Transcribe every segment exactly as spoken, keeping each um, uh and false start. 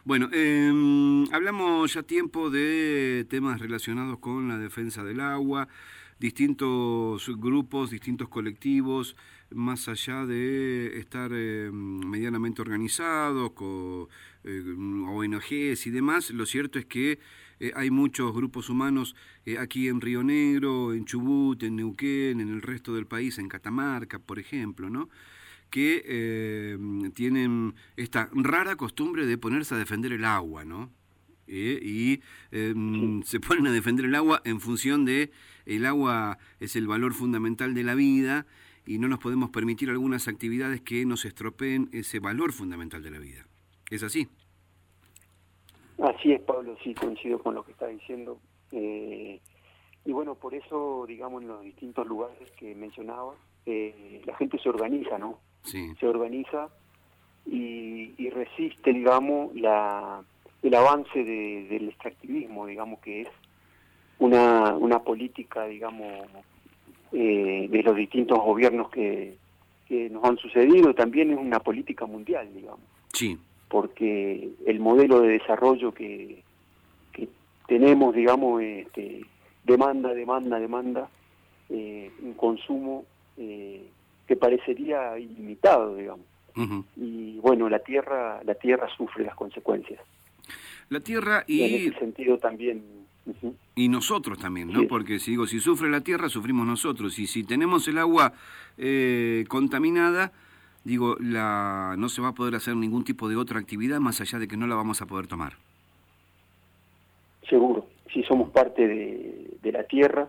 Bueno, eh, hablamos ya tiempo de temas relacionados con la defensa del agua, distintos grupos, distintos colectivos, más allá de estar eh, medianamente organizados, con eh, O N Ges y demás. Lo cierto es que eh, hay muchos grupos humanos eh, aquí en Río Negro, en Chubut, en Neuquén, en el resto del país, en Catamarca, por ejemplo, ¿no?, que eh, tienen esta rara costumbre de ponerse a defender el agua, ¿no? Eh, y eh, Sí, se ponen a defender el agua en función de el agua es el valor fundamental de la vida y no nos podemos permitir algunas actividades que nos estropeen ese valor fundamental de la vida. ¿Es así? así es, Pablo, sí, coincido con lo que está diciendo. Eh, y bueno, por eso, digamos, en los distintos lugares que mencionaba, eh, la gente se organiza, ¿no? Sí. Se organiza y, y resiste, digamos, la, el avance de, del extractivismo, digamos, que es una, una política, digamos, eh, de los distintos gobiernos que, que nos han sucedido. También es una política mundial, digamos, Sí. porque el modelo de desarrollo que, que tenemos, digamos, este, demanda, demanda, demanda, eh, un consumo eh, que parecería ilimitado, digamos. Uh-huh. Y bueno, la tierra, la tierra sufre las consecuencias. La tierra Y en y... ese sentido también... Uh-huh. Y nosotros también, ¿no? Sí. Porque si digo, si sufre la tierra, sufrimos nosotros. Y si tenemos el agua eh, contaminada, digo, la no se va a poder hacer ningún tipo de otra actividad más allá de que no la vamos a poder tomar. Seguro, sí, somos parte de, de la tierra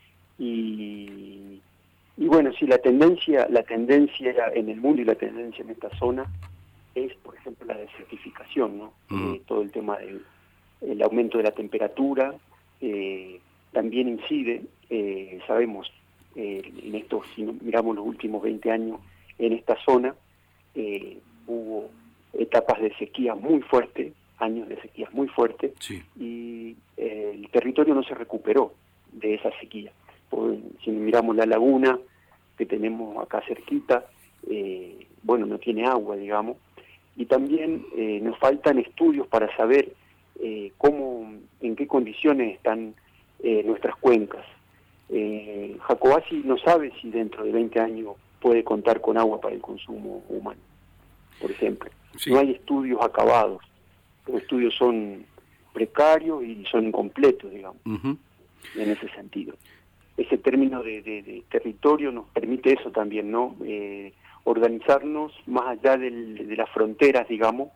y, y bueno, sí, la tendencia, la tendencia en el mundo y la tendencia en esta zona es, por ejemplo, la desertificación, ¿no? Uh-huh. Eh, todo el tema del el aumento de la temperatura eh, también incide, eh, sabemos, eh, en estos, si miramos los últimos veinte años, en esta zona eh, hubo etapas de sequía muy fuertes, años de sequías muy fuertes, Sí. y eh, el territorio no se recuperó de esa sequía. Por, si miramos la laguna que tenemos acá cerquita, eh, bueno, no tiene agua, digamos, y también eh, nos faltan estudios para saber eh, cómo, en qué condiciones están eh, nuestras cuencas. Eh, Jacobacci no sabe si dentro de veinte años puede contar con agua para el consumo humano, por ejemplo. Sí. No hay estudios acabados, los estudios son precarios y son incompletos, digamos, Uh-huh. en ese sentido. Ese término de, de, de territorio nos permite eso también, ¿no? Eh, organizarnos más allá del, de las fronteras, digamos.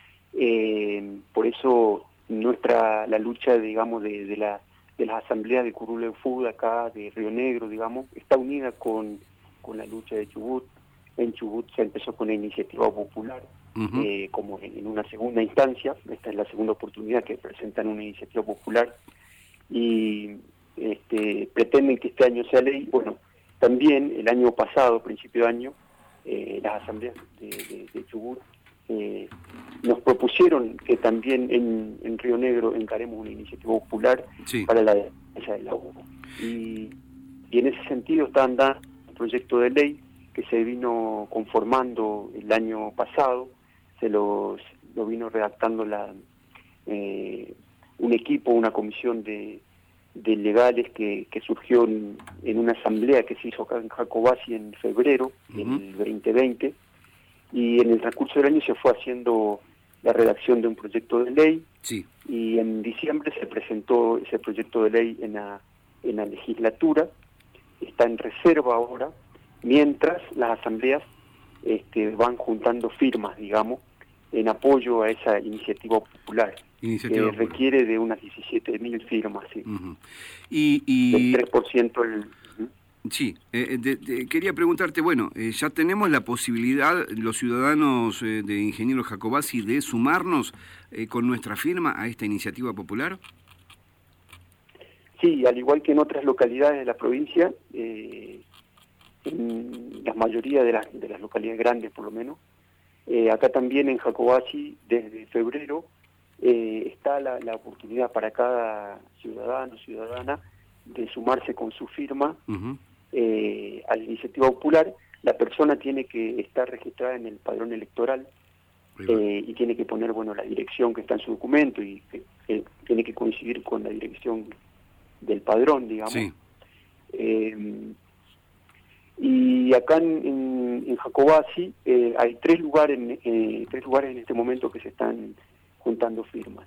Eh, por eso nuestra la lucha, digamos, de, de, la, de las asambleas de Curuleu acá, de Río Negro, digamos, está unida con, con la lucha de Chubut. En Chubut se empezó con la iniciativa popular, Uh-huh. eh, como en, en una segunda instancia. Esta es la segunda oportunidad que presentan una iniciativa popular y este, pretenden que este año sea ley. Bueno, también el año pasado, principio de año, eh, las asambleas de, de, de Chubut eh, nos propusieron que también en, en Río Negro encaremos una iniciativa popular Sí. para la defensa del agua. Y, y en ese sentido está andando un proyecto de ley que se vino conformando el año pasado, se los, lo vino redactando la eh, un equipo, una comisión de, de legales que, que surgió en, en una asamblea que se hizo acá en Jacobacci en febrero del Uh-huh. veinte veinte, y en el transcurso del año se fue haciendo la redacción de un proyecto de ley, Sí. y en diciembre se presentó ese proyecto de ley en la, en la legislatura, está en reserva ahora, mientras las asambleas este, van juntando firmas, digamos, en apoyo a esa iniciativa popular, Iniciativa que popular. requiere de unas diecisiete mil firmas, sí. Uh-huh. Y, Del y tres por ciento el... ¿Mm? sí, eh, de, de, quería preguntarte, bueno, eh, ya tenemos la posibilidad, los ciudadanos eh, de Ingeniero Jacobacci, de sumarnos eh, con nuestra firma a esta iniciativa popular. Sí, al igual que en otras localidades de la provincia, eh, en la mayoría de las, de las localidades grandes por lo menos, eh, acá también en Jacobacci, desde febrero, eh, está la, la oportunidad para cada ciudadano, ciudadana, de sumarse con su firma Uh-huh. eh, a la iniciativa popular. La persona tiene que estar registrada en el padrón electoral eh, y tiene que poner, bueno, la dirección que está en su documento y que, que tiene que coincidir con la dirección del padrón, digamos. Sí. Eh, y acá en, en, en Jacobasi eh, hay tres lugares, eh, tres lugares en este momento que se están juntando firmas.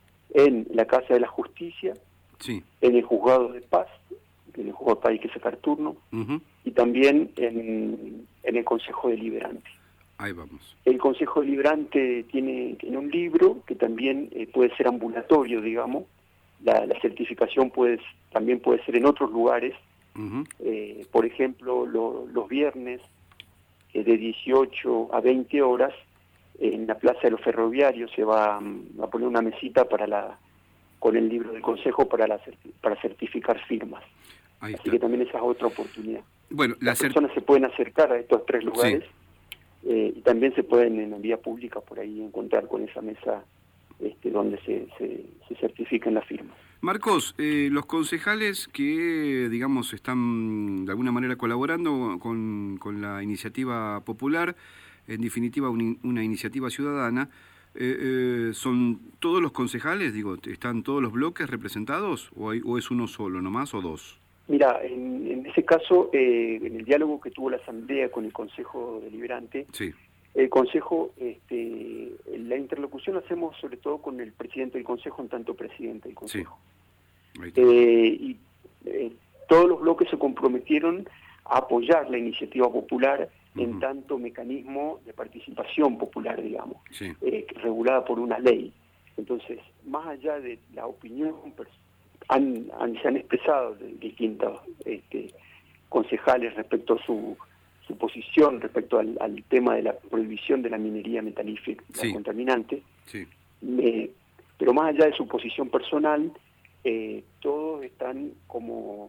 En la Casa de la Justicia, sí. en el Juzgado de Paz, en el Juzgado de Paz hay que sacar turno, uh-huh. y también en, en el Consejo Deliberante. Ahí vamos. El Consejo Deliberante tiene, tiene un libro que también eh, puede ser ambulatorio, digamos. La, la certificación puede, también puede ser en otros lugares. Uh-huh. Eh, por ejemplo, lo, los viernes eh, de dieciocho a veinte horas, eh, en la Plaza de los Ferroviarios se va um, a poner una mesita para la con el libro del Consejo para, la, para certificar firmas. Ahí Así está. Que también esa es otra oportunidad. Bueno, las cert... personas se pueden acercar a estos tres lugares. Sí. Eh, y también se pueden en la vía pública por ahí encontrar con esa mesa este, donde se, se, se certifican las firmas. Marcos, eh, los concejales que, digamos, están de alguna manera colaborando con, con la iniciativa popular, en definitiva un, una iniciativa ciudadana, eh, eh, ¿son todos los concejales, digo, están todos los bloques representados o, hay, o es uno solo nomás o dos? Mira, en, en ese caso, eh, en el diálogo que tuvo la Asamblea con el Consejo Deliberante, sí. el Consejo, este, la interlocución la hacemos sobre todo con el presidente del Consejo, en tanto presidente del Consejo. Sí. Eh, y eh, todos los bloques se comprometieron a apoyar la iniciativa popular uh-huh. en tanto mecanismo de participación popular, digamos, sí. eh, regulada por una ley. Entonces, más allá de la opinión personal, Han, han, se han expresado de distintos este, concejales respecto a su, su posición, respecto al, al tema de la prohibición de la minería metalífera sí. contaminante, sí. Eh, pero más allá de su posición personal, eh, todos están como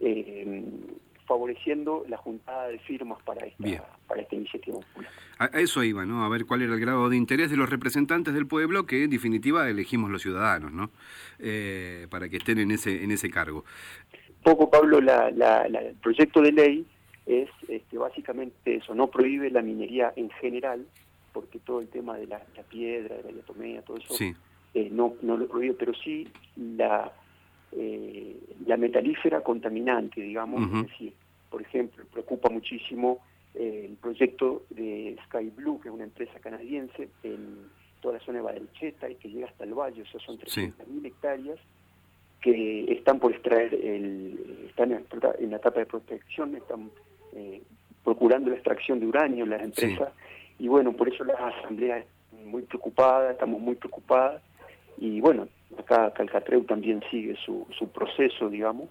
eh, favoreciendo la juntada de firmas para esta, para esta iniciativa popular. A eso iba, ¿no? A ver cuál era el grado de interés de los representantes del pueblo, que en definitiva elegimos los ciudadanos, ¿no? Eh, para que estén en ese en ese cargo. Poco, Pablo, la, la, la, el proyecto de ley es este, básicamente eso, no prohíbe la minería en general, porque todo el tema de la, la piedra, de la diatomea, todo eso, sí. eh, no, no lo prohíbe, pero sí la, eh, la metalífera contaminante, digamos, uh-huh. es decir, por ejemplo, preocupa muchísimo eh, el proyecto de Sky Blue, que es una empresa canadiense en toda la zona de Barelcheta y que llega hasta el valle, o sea, son trescientas mil sí. hectáreas que están por extraer, el, están en, en la etapa de protección, están eh, procurando la extracción de uranio en las empresas, sí. y bueno, por eso la asamblea es muy preocupada, estamos muy preocupadas, y bueno, acá Calcatreu también sigue su, su proceso, digamos,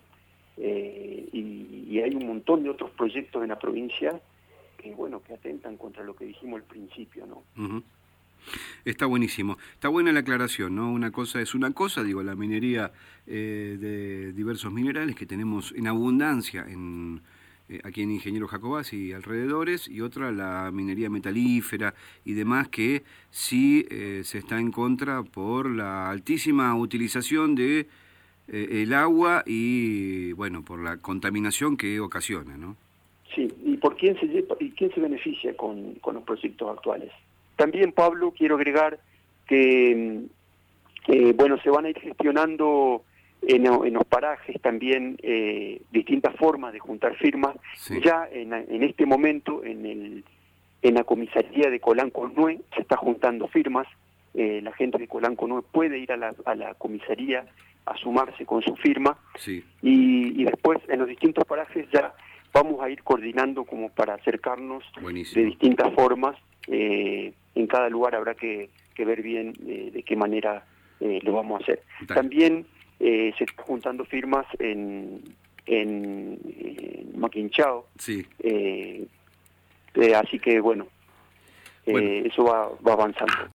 eh, y, y hay un montón de otros proyectos en la provincia que bueno, que atentan contra lo que dijimos al principio, ¿no? Uh-huh. Está buenísimo. Está buena la aclaración, ¿no? Una cosa es una cosa, digo, la minería eh, de diversos minerales que tenemos en abundancia en eh, aquí en Ingeniero Jacobasi y alrededores, y otra la minería metalífera y demás que sí eh, se está en contra por la altísima utilización de eh, el agua y, bueno, por la contaminación que ocasiona, ¿no? Sí, ¿y por quién se, y quién se beneficia con, con los proyectos actuales? También, Pablo, quiero agregar que, eh, bueno, se van a ir gestionando en, en los parajes también eh, distintas formas de juntar firmas. Sí. Ya en, en este momento, en, el, en la comisaría de Colanco-Nué se está juntando firmas. Eh, la gente de Colanco-Nué puede ir a la, a la comisaría a sumarse con su firma. Sí. Y, y después, en los distintos parajes ya vamos a ir coordinando como para acercarnos Buenísimo. de distintas formas. Eh, en cada lugar habrá que, que ver bien eh, de qué manera eh, lo vamos a hacer. Dale. También eh, se están juntando firmas en, en, en Maquinchao, sí. eh, eh, así que bueno, eh, bueno. eso va, va avanzando.